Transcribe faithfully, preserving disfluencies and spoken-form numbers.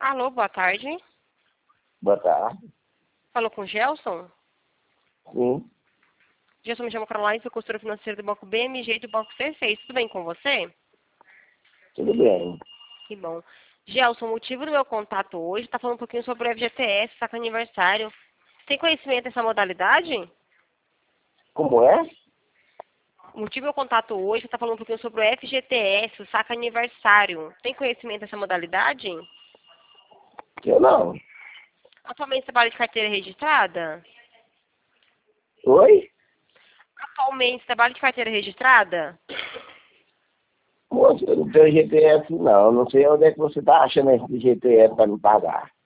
Alô, boa tarde. Boa tarde. Falou com o Gelson? Sim, Gelson, me chama Caroline, sou consultora financeira do Banco B M G e do Banco C seis. Tudo bem com você? tudo bem. Que bom. Gelson, o motivo do meu contato hoje está falando um pouquinho sobre o F G T S, saca aniversário. Você tem conhecimento dessa modalidade? Como é? O motivo do meu contato hoje está falando um pouquinho sobre o F G T S, o saca aniversário. Tem conhecimento dessa modalidade? Eu não. Atualmente você trabalha de carteira registrada? Oi? Atualmente você trabalha de carteira registrada? Moço, eu não tenho G P S não. Não sei onde é que você está achando esse G P S para me pagar.